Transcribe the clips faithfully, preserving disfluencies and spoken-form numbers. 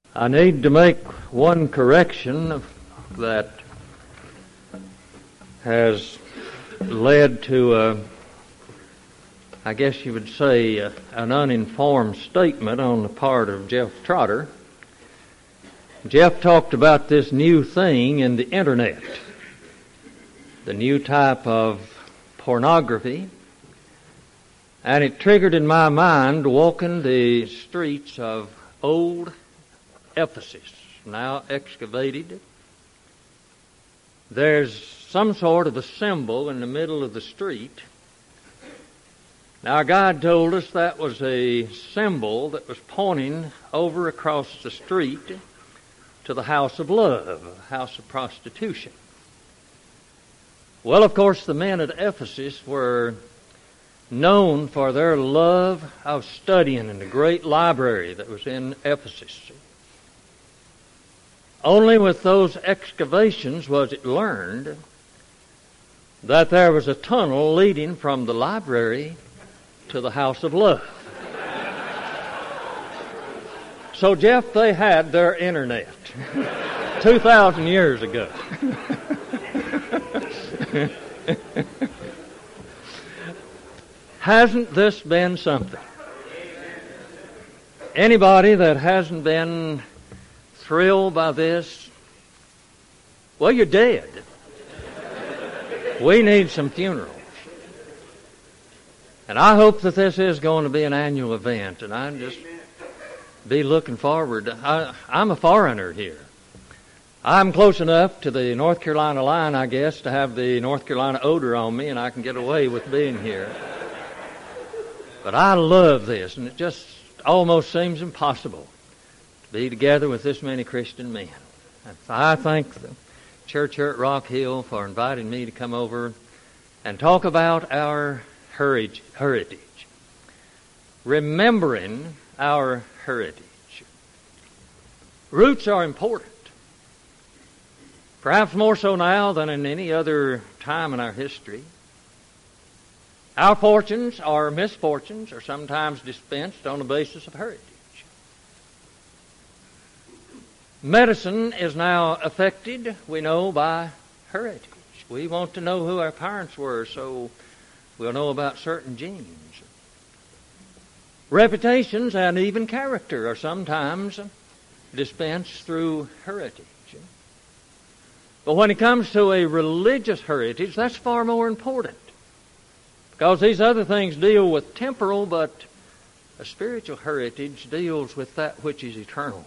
I need to make one correction that has led to, a, I guess you would say, a, an uninformed statement on the part of Jeff Trotter. Jeff talked about this new thing in the internet, the new type of pornography, and it triggered in my mind walking the streets of old Ephesus, now excavated. There's some sort of a symbol in the middle of the street. Now, our guide told us that was a symbol that was pointing over across the street to the house of love, a house of prostitution. Well, of course, the men at Ephesus were known for their love of studying in the great library that was in Ephesus. Only with those excavations was it learned that there was a tunnel leading from the library to the house of love. So, Jeff, they had their internet two thousand years ago. Hasn't this been something? Anybody that hasn't been thrilled by this, well, you're dead. We need some funerals. And I hope that this is going to be an annual event, and I just be looking forward. I, I'm a foreigner here. I'm close enough to the North Carolina line, I guess, to have the North Carolina odor on me, and I can get away with being here. But I love this, and it just almost seems impossible to be together with this many Christian men. And I thank the church here at Rock Hill for inviting me to come over and talk about our heritage, remembering our heritage. Roots are important, perhaps more so now than in any other time in our history. Our fortunes or misfortunes are sometimes dispensed on the basis of heritage. Medicine is now affected, we know, by heritage. We want to know who our parents were, so we'll know about certain genes. Reputations and even character are sometimes dispensed through heritage. But when it comes to a religious heritage, that's far more important, because these other things deal with temporal, but a spiritual heritage deals with that which is eternal.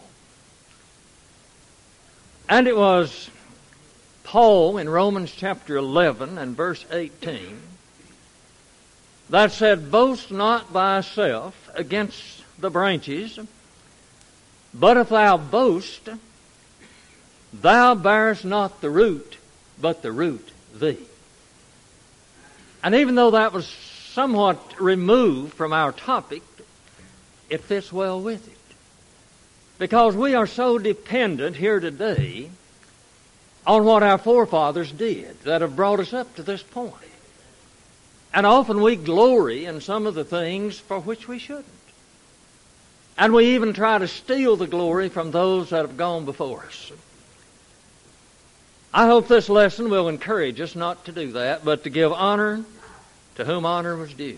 And it was Paul in Romans chapter eleven and verse eighteen that said, "Boast not thyself against the branches, but if thou boast, thou bearest not the root, but the root thee." And even though that was somewhat removed from our topic, it fits well with it. Because we are so dependent here today on what our forefathers did that have brought us up to this point. And often we glory in some of the things for which we shouldn't. And we even try to steal the glory from those that have gone before us. I hope this lesson will encourage us not to do that, but to give honor to whom honor was due.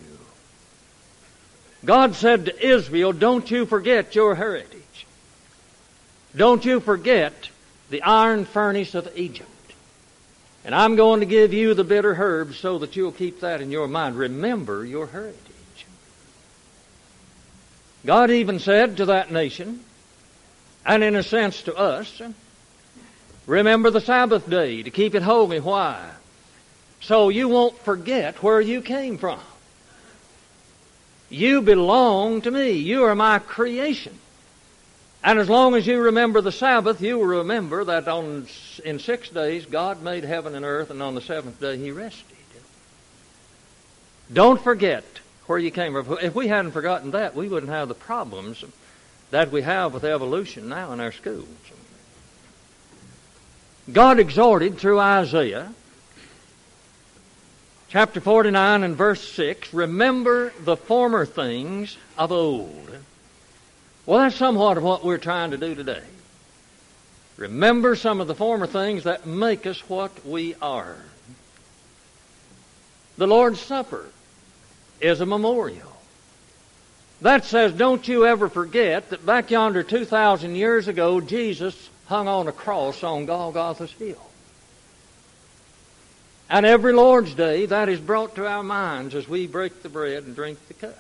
God said to Israel, "Don't you forget your heritage. Don't you forget the iron furnace of Egypt. And I'm going to give you the bitter herbs so that you'll keep that in your mind. Remember your heritage." God even said to that nation, and in a sense to us, remember the Sabbath day to keep it holy. Why? So you won't forget where you came from. You belong to me. You are my creation. And as long as you remember the Sabbath, you will remember that on in six days God made heaven and earth, and on the seventh day He rested. Don't forget where you came from. If we hadn't forgotten that, we wouldn't have the problems that we have with evolution now in our schools. God exhorted through Isaiah, chapter forty-nine and verse six, "Remember the former things of old." Well, that's somewhat of what we're trying to do today. Remember some of the former things that make us what we are. The Lord's Supper is a memorial. That says, don't you ever forget that back yonder two thousand years ago, Jesus hung on a cross on Golgotha's hill. And every Lord's Day, that is brought to our minds as we break the bread and drink the cup.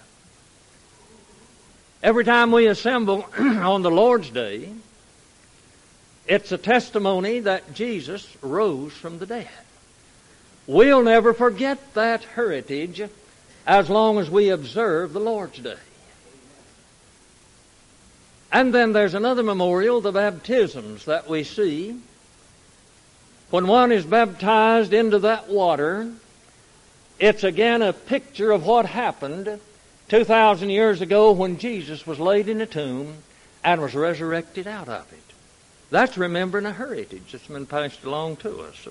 Every time we assemble on the Lord's Day, it's a testimony that Jesus rose from the dead. We'll never forget that heritage as long as we observe the Lord's Day. And then there's another memorial, the baptisms that we see. When one is baptized into that water, it's again a picture of what happened two thousand years ago when Jesus was laid in a tomb and was resurrected out of it. That's remembering a heritage that's been passed along to us.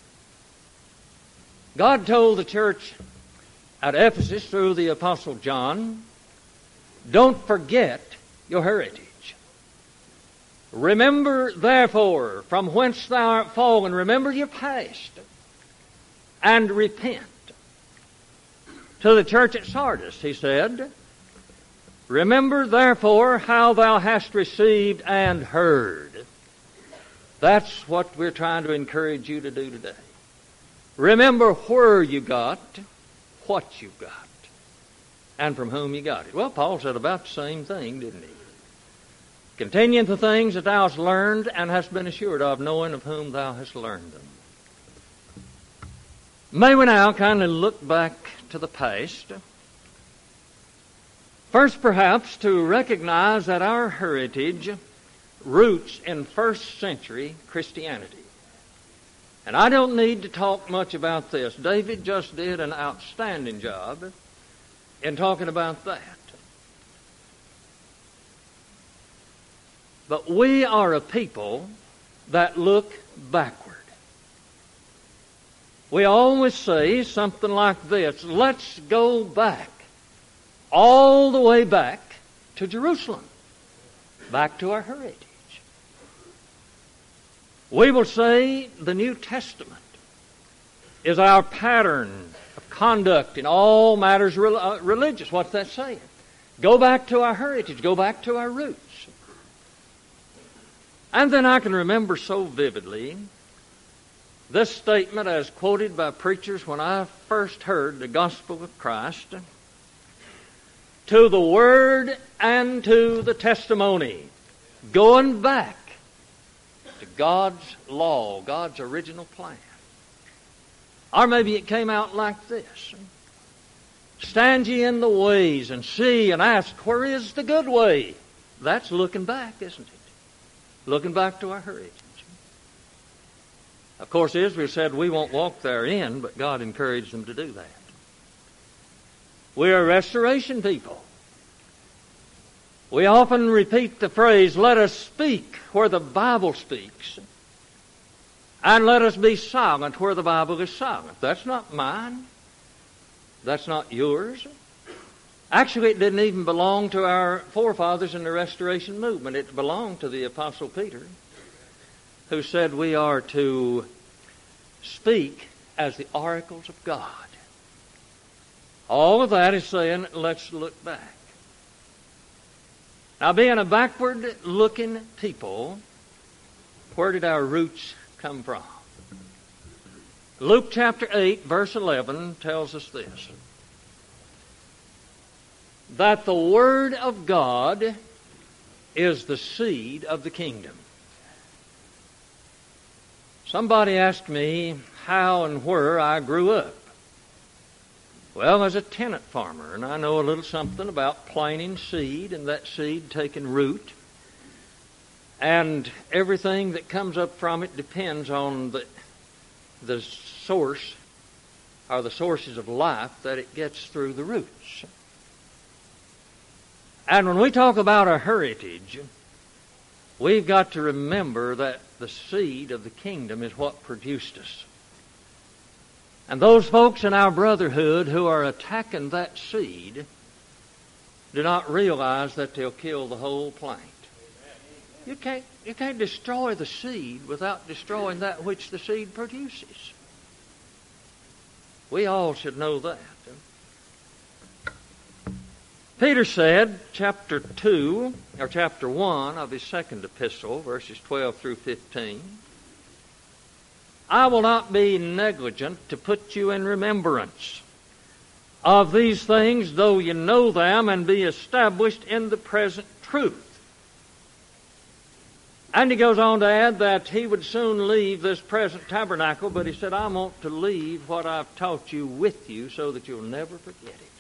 God told the church at Ephesus through the Apostle John, don't forget your heritage. Remember, therefore, from whence thou art fallen, remember your past, and repent. To the church at Sardis, he said, remember, therefore, how thou hast received and heard. That's what we're trying to encourage you to do today. Remember where you got, what you got, and from whom you got it. Well, Paul said about the same thing, didn't he? Continue in the things that thou hast learned and hast been assured of, knowing of whom thou hast learned them. May we now kind of look back to the past. First, perhaps, to recognize that our heritage roots in first century Christianity. And I don't need to talk much about this. David just did an outstanding job in talking about that. But we are a people that look backward. We always say something like this, let's go back, all the way back to Jerusalem, back to our heritage. We will say the New Testament is our pattern of conduct in all matters religious. What's that saying? Go back to our heritage, go back to our roots. And then I can remember so vividly this statement as quoted by preachers when I first heard the gospel of Christ. To the word and to the testimony, going back to God's law, God's original plan. Or maybe it came out like this. Stand ye in the ways and see and ask, where is the good way? That's looking back, isn't it? Looking back to our heritage. Of course, Israel said we won't walk therein, but God encouraged them to do that. We are a restoration people. We often repeat the phrase, let us speak where the Bible speaks, and let us be silent where the Bible is silent. That's not mine. That's not yours. Actually, it didn't even belong to our forefathers in the Restoration movement. It belonged to the Apostle Peter, who said we are to speak as the oracles of God. All of that is saying, let's look back. Now, being a backward-looking people, where did our roots come from? Luke chapter eight, verse eleven tells us this. That the Word of God is the seed of the kingdom. Somebody asked me how and where I grew up. Well, as a tenant farmer, and I know a little something about planting seed and that seed taking root. And everything that comes up from it depends on the, the source or the sources of life that it gets through the roots. And when we talk about our heritage, we've got to remember that the seed of the kingdom is what produced us. And those folks in our brotherhood who are attacking that seed do not realize that they'll kill the whole plant. You can't, you can't destroy the seed without destroying that which the seed produces. We all should know that. Peter said, chapter two, or chapter one of his second epistle, verses twelve through fifteen, I will not be negligent to put you in remembrance of these things, though you know them and be established in the present truth. And he goes on to add that he would soon leave this present tabernacle, but he said, I want to leave what I've taught you with you so that you'll never forget it.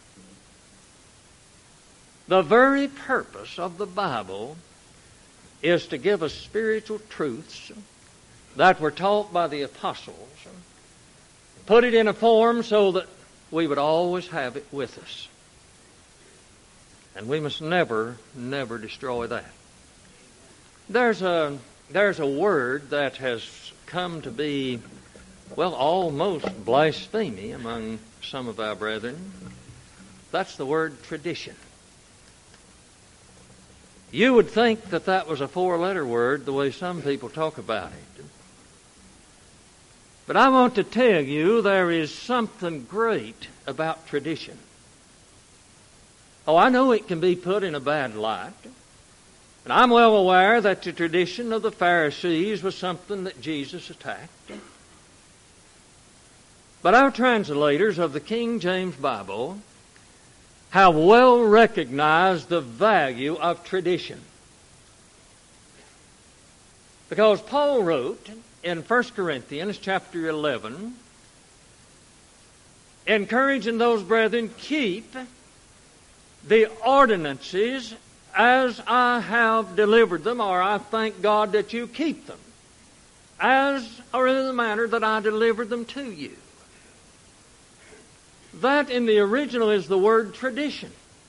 The very purpose of the Bible is to give us spiritual truths that were taught by the apostles, put it in a form so that we would always have it with us. And we must never, never destroy that. There's a, there's a word that has come to be, well, almost blasphemy among some of our brethren. That's the word tradition. You would think that that was a four-letter word the way some people talk about it. But I want to tell you there is something great about tradition. Oh, I know it can be put in a bad light. And I'm well aware that the tradition of the Pharisees was something that Jesus attacked. But our translators of the King James Bible have well recognized the value of tradition. Because Paul wrote in First Corinthians chapter eleven, encouraging those brethren, keep the ordinances as I have delivered them, or I thank God that you keep them, as or in the manner that I delivered them to you. That in the original is the word tradition.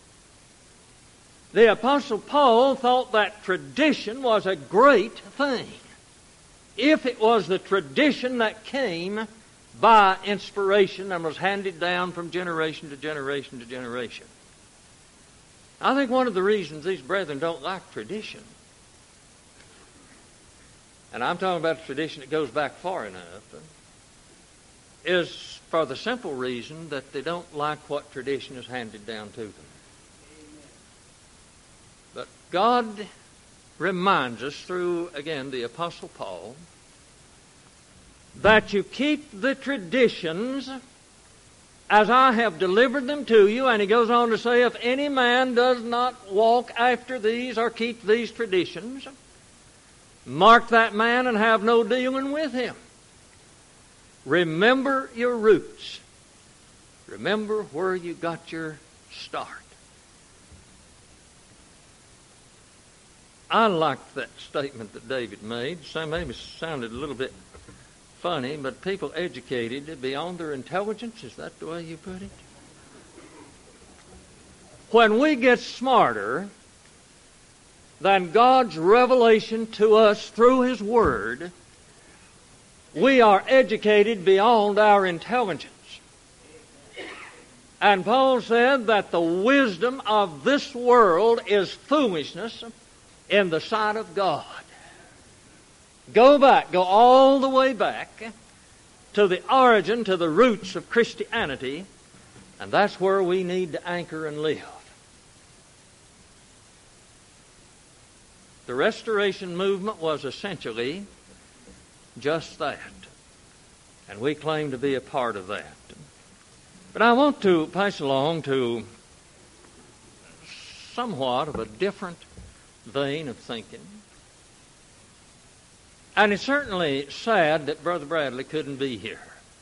The Apostle Paul thought that tradition was a great thing, if it was the tradition that came by inspiration and was handed down from generation to generation to generation. I think one of the reasons these brethren don't like tradition, and I'm talking about a tradition that goes back far enough, is for the simple reason that they don't like what tradition is handed down to them. But God reminds us through, again, the Apostle Paul, that you keep the traditions as I have delivered them to you. And he goes on to say, if any man does not walk after these or keep these traditions, mark that man and have no dealing with him. Remember your roots. Remember where you got your start. I liked that statement that David made. So maybe it sounded a little bit funny, but people educated beyond their intelligence, is that the way you put it? When we get smarter than God's revelation to us through His Word, we are educated beyond our intelligence. And Paul said that the wisdom of this world is foolishness in the sight of God. Go back, go all the way back to the origin, to the roots of Christianity, and that's where we need to anchor and live. The Restoration movement was essentially just that. And we claim to be a part of that. But I want to pass along to somewhat of a different vein of thinking. And it's certainly sad that Brother Bradley couldn't be here.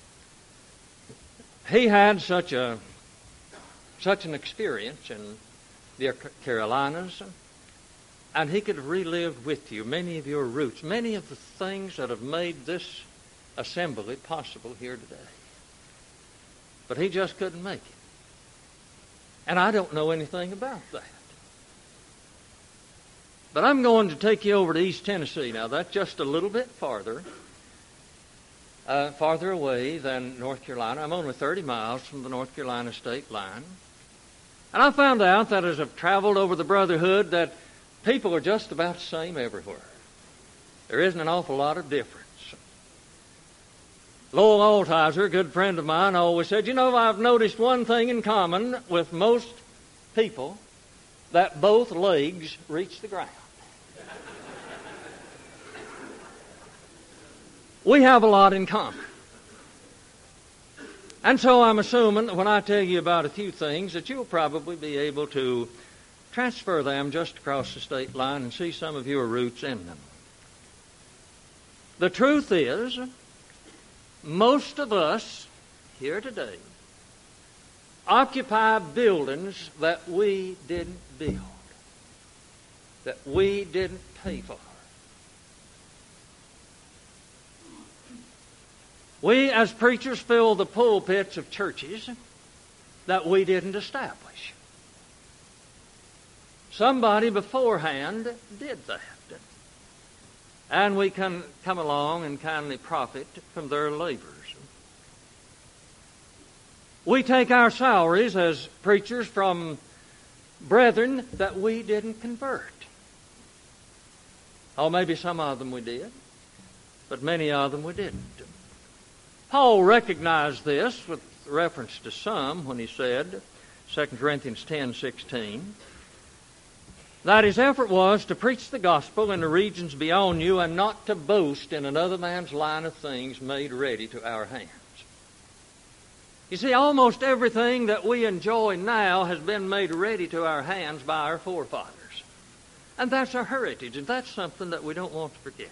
He had such a such an experience in the Carolinas, and he could have relived with you many of your roots, many of the things that have made this assembly possible here today. But he just couldn't make it. And I don't know anything about that. But I'm going to take you over to East Tennessee. Now, that's just a little bit farther, uh, farther away than North Carolina. I'm only thirty miles from the North Carolina state line. And I found out that as I've traveled over the Brotherhood, that people are just about the same everywhere. There isn't an awful lot of difference. Lowell Altizer, a good friend of mine, always said, you know, I've noticed one thing in common with most people, that both legs reach the ground. We have a lot in common. And so I'm assuming that when I tell you about a few things that you'll probably be able to transfer them just across the state line and see some of your roots in them. The truth is, most of us here today occupy buildings that we didn't build, that we didn't pay for. We, as preachers, fill the pulpits of churches that we didn't establish. Somebody beforehand did that. And we can come along and kindly profit from their labors. We take our salaries as preachers from brethren that we didn't convert. Oh, maybe some of them we did, but many of them we didn't. Paul recognized this with reference to some when he said, Second Corinthians ten sixteen, that his effort was to preach the gospel in the regions beyond you and not to boast in another man's line of things made ready to our hands. You see, almost everything that we enjoy now has been made ready to our hands by our forefathers. And that's our heritage, and that's something that we don't want to forget.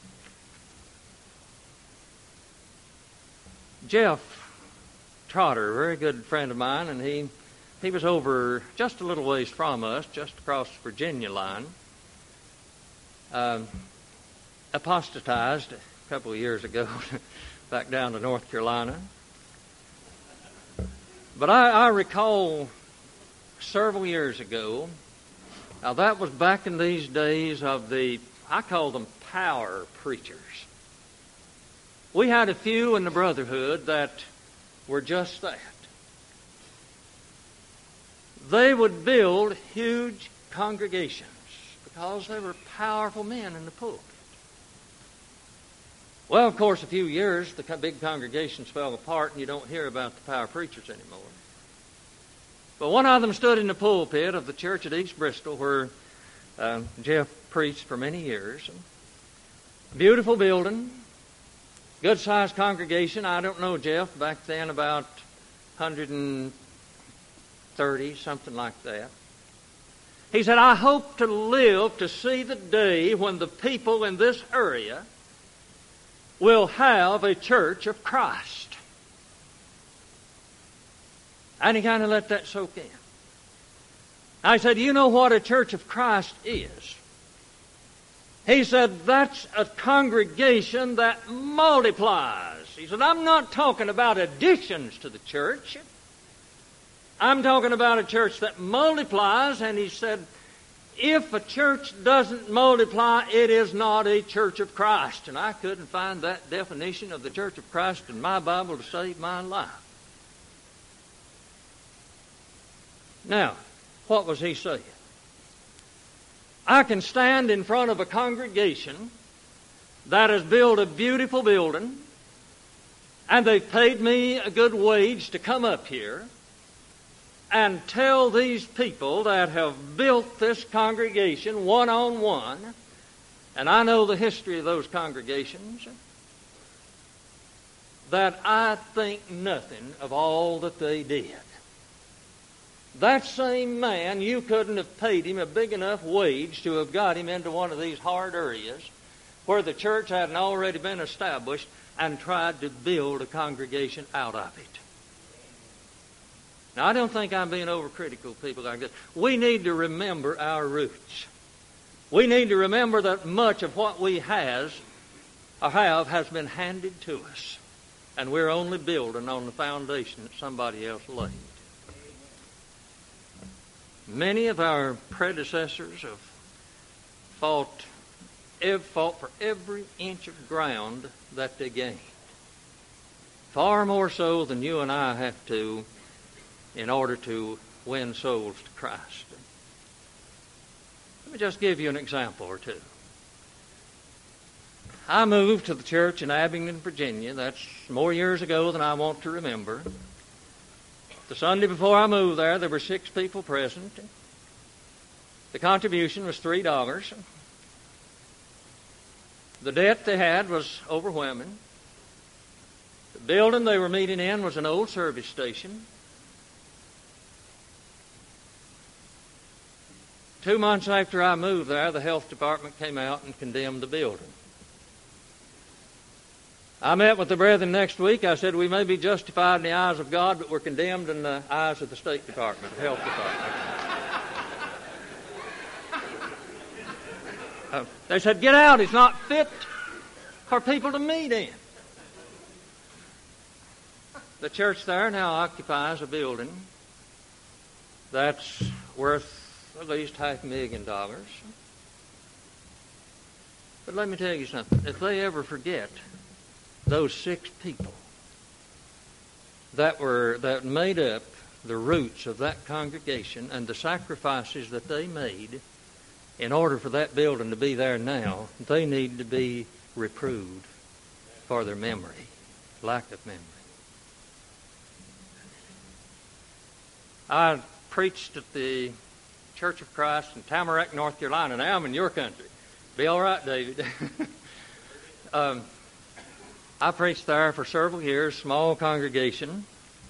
Jeff Trotter, a very good friend of mine, and he He was over just a little ways from us, just across the Virginia line. Uh, apostatized a couple of years ago, back down to North Carolina. But I, I recall several years ago, now that was back in these days of the, I call them power preachers. We had a few in the brotherhood that were just that. They would build huge congregations because they were powerful men in the pulpit. Well, of course, a few years, the big congregations fell apart and you don't hear about the power preachers anymore. But one of them stood in the pulpit of the church at East Bristol where uh, Jeff preached for many years. Beautiful building, good-sized congregation. I don't know, Jeff, back then about one hundred thirty, something like that. He said, I hope to live to see the day when the people in this area will have a church of Christ. And he kind of let that soak in. I said, you know what a church of Christ is? He said, that's a congregation that multiplies. He said, I'm not talking about additions to the church. I'm talking about a church that multiplies, and he said, if a church doesn't multiply, it is not a church of Christ. And I couldn't find that definition of the church of Christ in my Bible to save my life. Now, what was he saying? I can stand in front of a congregation that has built a beautiful building, and they've paid me a good wage to come up here, and tell these people that have built this congregation one-on-one, and I know the history of those congregations, that I think nothing of all that they did. That same man, you couldn't have paid him a big enough wage to have got him into one of these hard areas where the church hadn't already been established and tried to build a congregation out of it. Now, I don't think I'm being overcritical, people like this. We need to remember our roots. We need to remember that much of what we has or have has been handed to us, and we're only building on the foundation that somebody else laid. Many of our predecessors have fought, fought for every inch of ground that they gained, far more so than you and I have to in order to win souls to Christ. Let me just give you an example or two. I moved to the church in Abingdon, Virginia. That's more years ago than I want to remember. The Sunday before I moved there, there were six people present. The contribution was three dollars. The debt they had was overwhelming. The building they were meeting in was an old service station. Two months after I moved there, the health department came out and condemned the building. I met with the brethren next week. I said, we may be justified in the eyes of God, but we're condemned in the eyes of the State Department, the Health Department. uh, they said, get out. It's not fit for people to meet in. The church there now occupies a building that's worth at least half a million dollars. But let me tell you something. If they ever forget those six people that were that made up the roots of that congregation and the sacrifices that they made in order for that building to be there now, they need to be reproved for their memory, lack of memory. I preached at the Church of Christ in Tamarack, North Carolina. Now I'm in your country. Be all right, David. um, I preached there for several years, small congregation.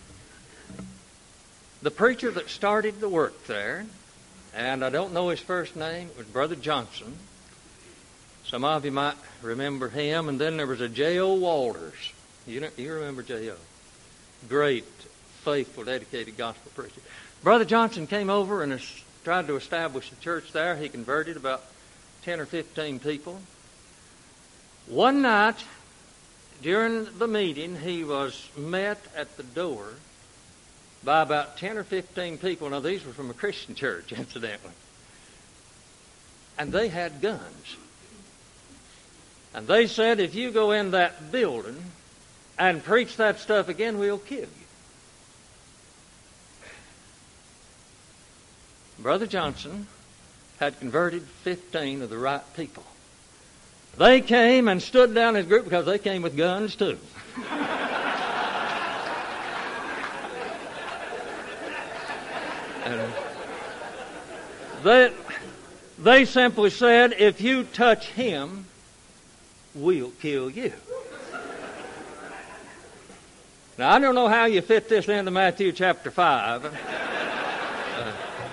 The preacher that started the work there, and I don't know his first name, it was Brother Johnson. Some of you might remember him. And then there was a J O Walters. You know, you remember J O Great, faithful, dedicated gospel preacher. Brother Johnson came over and tried to establish a church there. He converted about ten or fifteen people. One night, during the meeting, he was met at the door by about ten or fifteen people. Now, these were from a Christian church, incidentally. And they had guns. And they said, if you go in that building and preach that stuff again, we'll kill you. Brother Johnson had converted fifteen of the right people. They came and stood down his group because they came with guns too. And they, they simply said, if you touch him, we'll kill you. Now, I don't know how you fit this into Matthew chapter five. Uh,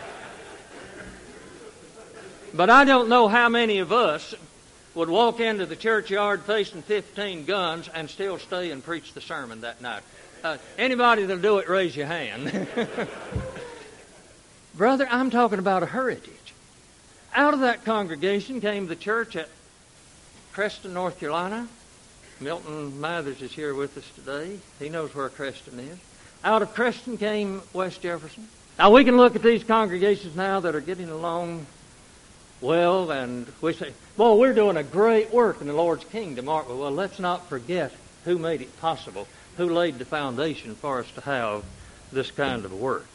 but I don't know how many of us would walk into the churchyard facing fifteen guns and still stay and preach the sermon that night. Uh, anybody that'll do it, raise your hand. Brother, I'm talking about a heritage. Out of that congregation came the church at Creston, North Carolina. Milton Mathers is here with us today. He knows where Creston is. Out of Creston came West Jefferson. Now, we can look at these congregations now that are getting along well, and we say, well, we're doing a great work in the Lord's kingdom, aren't we? Well, let's not forget who made it possible, who laid the foundation for us to have this kind of work.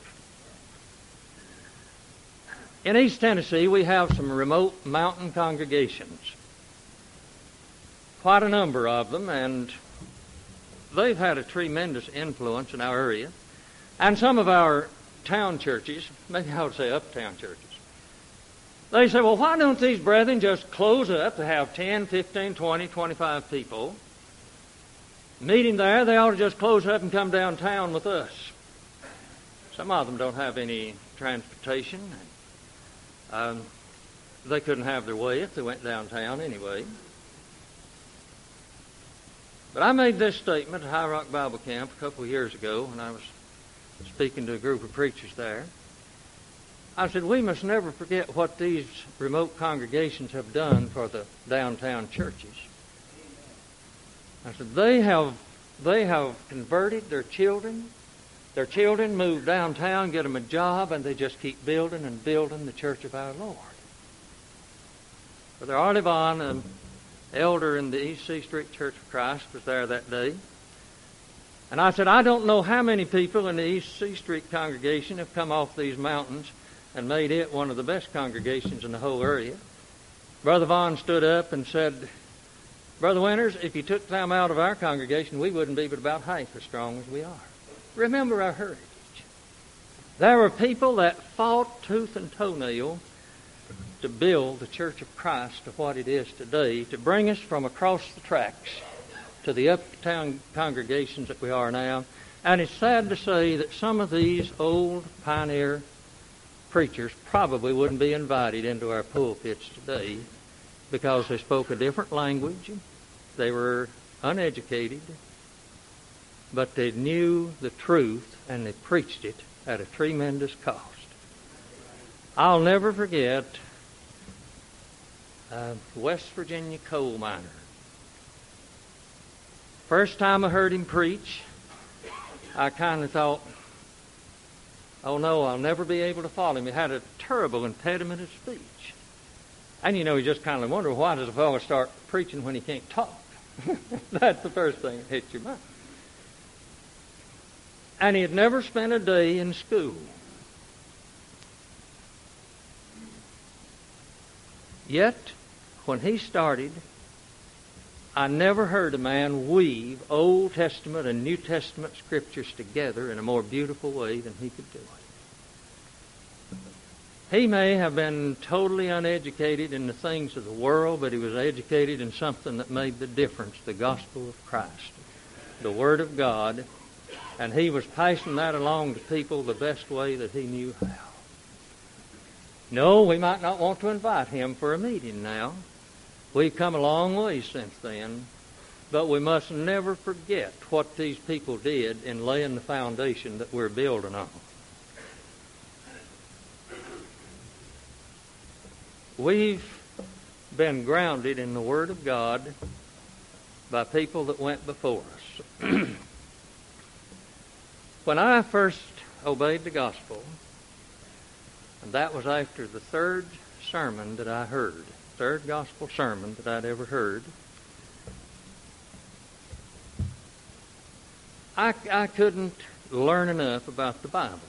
In East Tennessee, we have some remote mountain congregations. Quite a number of them, and they've had a tremendous influence in our area. And some of our town churches, maybe I would say uptown churches, they say, well, why don't these brethren just close up to have ten, fifteen, twenty, twenty-five people meeting there? They ought to just close up and come downtown with us. Some of them don't have any transportation. Um, they couldn't have their way if they went downtown anyway. But I made this statement at High Rock Bible Camp a couple of years ago when I was speaking to a group of preachers there. I said, we must never forget what these remote congregations have done for the downtown churches. I said, they have, they have converted their children. Their children move downtown, get them a job, and they just keep building and building the church of our Lord. Brother Artie Vaughn, an elder in the East C Street Church of Christ, was there that day. And I said, I don't know how many people in the East C Street congregation have come off these mountains and made it one of the best congregations in the whole area. Brother Vaughn stood up and said, Brother Winters, if you took them out of our congregation, we wouldn't be but about half as strong as we are. Remember our heritage. There were people that fought tooth and toenail to build the Church of Christ to what it is today, to bring us from across the tracks to the uptown congregations that we are now. And it's sad to say that some of these old pioneer preachers probably wouldn't be invited into our pulpits today because they spoke a different language. They were uneducated, but they knew the truth and they preached it at a tremendous cost. I'll never forget a West Virginia coal miner. First time I heard him preach, I kind of thought, oh no, I'll never be able to follow him. He had a terrible impediment of speech. And you know, you just kind of wonder, why does a fellow start preaching when he can't talk? That's the first thing that hits your mind. And he had never spent a day in school. Yet, when he started, I never heard a man weave Old Testament and New Testament scriptures together in a more beautiful way than he could do it. He may have been totally uneducated in the things of the world, but he was educated in something that made the difference, the gospel of Christ, the Word of God, and he was passing that along to people the best way that he knew how. No, we might not want to invite him for a meeting now. We've come a long way since then, but we must never forget what these people did in laying the foundation that we're building on. We've been grounded in the Word of God by people that went before us. When I first obeyed the gospel, and that was after the third sermon that I heard, third gospel sermon that I'd ever heard, I, I couldn't learn enough about the Bible.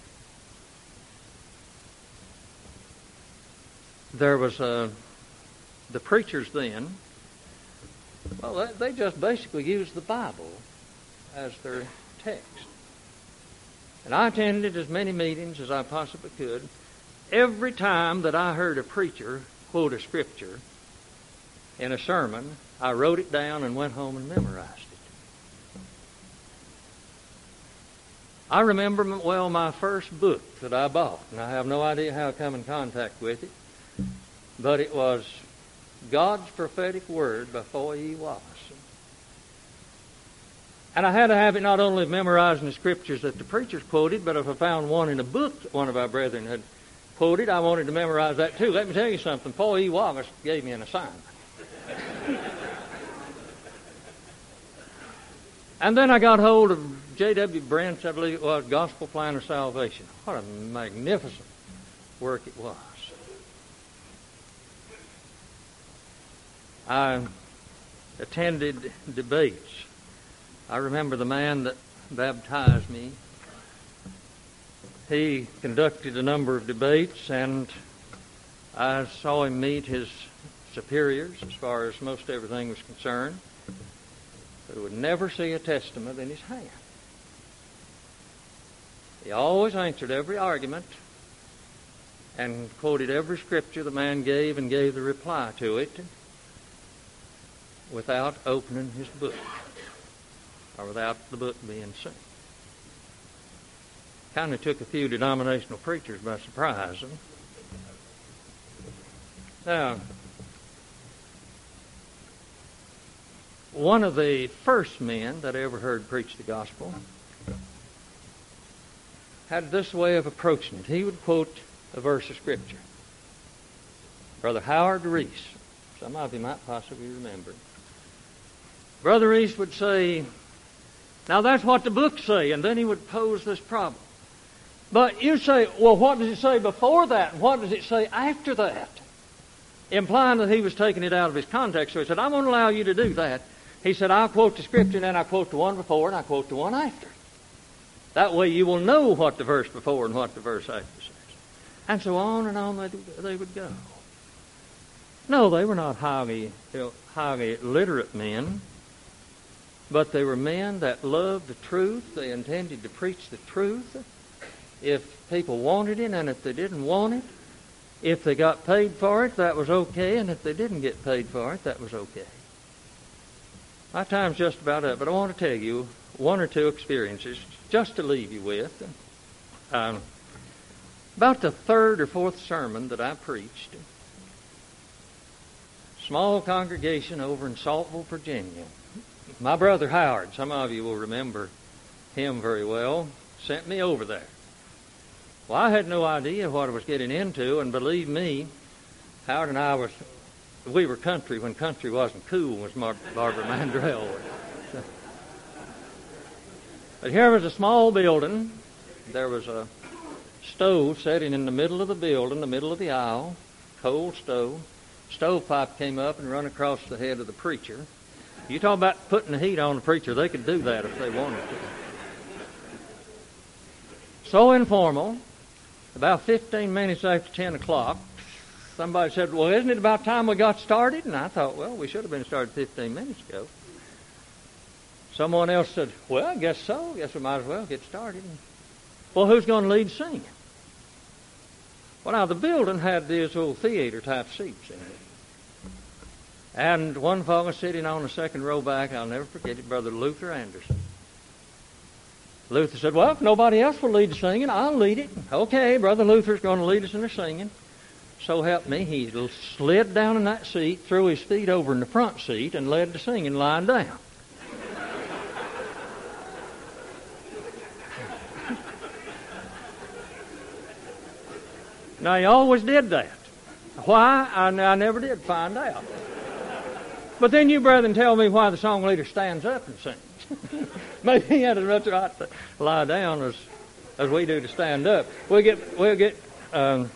There was a, the preachers then, well, they just basically used the Bible as their text. And I attended as many meetings as I possibly could. Every time that I heard a preacher quote a scripture in a sermon, I wrote it down and went home and memorized it. I remember, well, my first book that I bought, and I have no idea how I come in contact with it, but it was God's Prophetic Word by Foy E. Wallace. And I had to have it not only of memorizing the scriptures that the preachers quoted, but if I found one in a book that one of our brethren had quoted, I wanted to memorize that too. Let me tell you something. Foy E. Wallace gave me an assignment. And then I got hold of J W Brent's, I believe it was, Gospel Plan of Salvation. What a magnificent work it was. I attended debates. I remember the man that baptized me. He conducted a number of debates, and I saw him meet his superiors as far as most everything was concerned, but he would never see a testament in his hand. He always answered every argument and quoted every scripture the man gave and gave the reply to it without opening his book, or without the book being seen. Kind of took a few denominational preachers by surprise. Now, one of the first men that I ever heard preach the gospel had this way of approaching it. He would quote a verse of Scripture. Brother Howard Reese, some of you might possibly remember. Brother Reese would say, now that's what the books say, and then he would pose this problem. But you say, well, what does it say before that, and what does it say after that? Implying that he was taking it out of his context. So he said, I won't allow you to do that. He said, I'll quote the Scripture, and then I quote the one before, and I quote the one after. That way you will know what the verse before and what the verse after says. And so on and on they, they would go. No, they were not highly, highly literate men, but they were men that loved the truth. They intended to preach the truth. If people wanted it, and if they didn't want it, if they got paid for it, that was okay, and if they didn't get paid for it, that was okay. My time's just about up, but I want to tell you one or two experiences just to leave you with. Um, about the third or fourth sermon that I preached, small congregation over in Saltville, Virginia. My brother Howard, some of you will remember him very well, sent me over there. Well, I had no idea what I was getting into, and believe me, Howard and I was, we were country when country wasn't cool, was Mar- Barbara Mandrell. So, but here was a small building. There was a stove sitting in the middle of the building, the middle of the aisle, coal stove. Stovepipe came up and run across the head of the preacher. You talk about putting the heat on the preacher, they could do that if they wanted to. So informal. About fifteen minutes after ten o'clock, somebody said, well, isn't it about time we got started? And I thought, well, we should have been started fifteen minutes ago. Someone else said, well, I guess so. Guess we might as well get started. Well, who's going to lead singing? Well, now, the building had these old theater-type seats in it. And one fellow sitting on the second row back, I'll never forget it, Brother Luther Anderson. Luther said, well, if nobody else will lead the singing, I'll lead it. Okay, Brother Luther's going to lead us in the singing. So help me, he slid down in that seat, threw his feet over in the front seat, and led the singing lying down. Now, he always did that. Why? I, I never did find out. But then you, brethren, tell me why the song leader stands up and sings. Maybe he had as much right to lie down as as we do to stand up. We'll get, we'll get, um,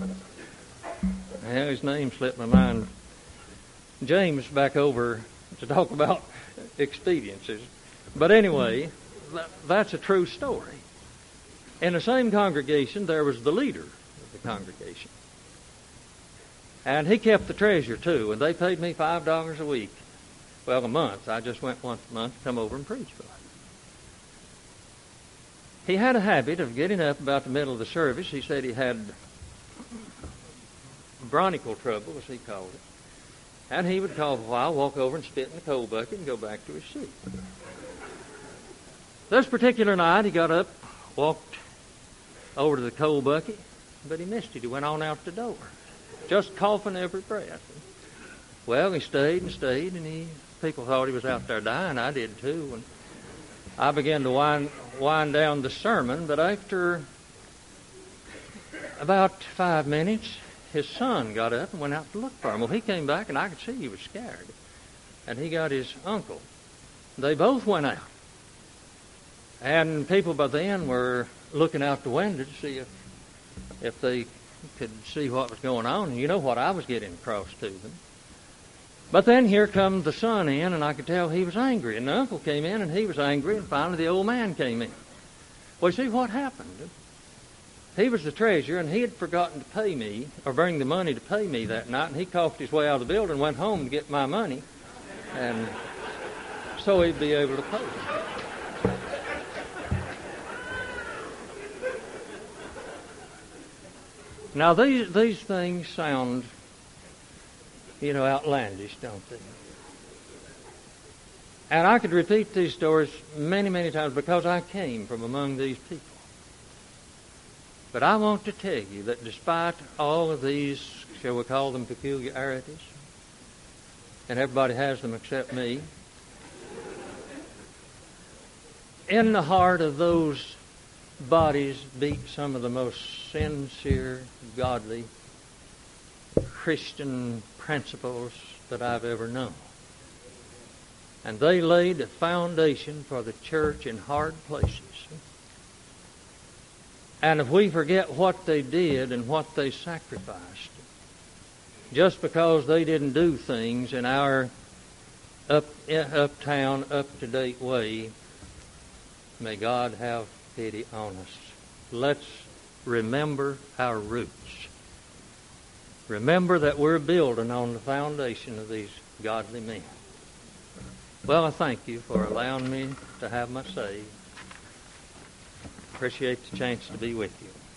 well, his name slipped my mind. James back over to talk about expediencies. But anyway, that, that's a true story. In the same congregation, there was the leader of the congregation. And he kept the treasure, too, and they paid me five dollars a week. Well, a month. I just went once a month to come over and preach for him. He had a habit of getting up about the middle of the service. He said he had bronchial trouble, as he called it. And he would cough a while, walk over and spit in the coal bucket and go back to his seat. This particular night, he got up, walked over to the coal bucket, but he missed it. He went on out the door, just coughing every breath. Well, he stayed and stayed, and he people thought he was out there dying. I did too. And I began to wind, wind down the sermon, but after about five minutes, his son got up and went out to look for him. Well, he came back, and I could see he was scared. And he got his uncle. They both went out. And people by then were looking out the window to see if if they could see what was going on. And you know what I was getting across to them. But then here come the son in, and I could tell he was angry. And the uncle came in, and he was angry, and finally the old man came in. Well, you see what happened? He was the treasurer, and he had forgotten to pay me, or bring the money to pay me that night, and he coughed his way out of the building and went home to get my money, and so he'd be able to pay me. Now, these, these things sound, you know, outlandish, don't they? And I could repeat these stories many, many times because I came from among these people. But I want to tell you that despite all of these, shall we call them peculiarities, and everybody has them except me, in the heart of those bodies beat some of the most sincere, godly, Christian principles that I've ever known. And they laid a foundation for the church in hard places. And if we forget what they did and what they sacrificed, just because they didn't do things in our up, uptown, up-to-date way, may God have pity on us. Let's remember our roots. Remember that we're building on the foundation of these godly men. Well, I thank you for allowing me to have my say. Appreciate the chance to be with you.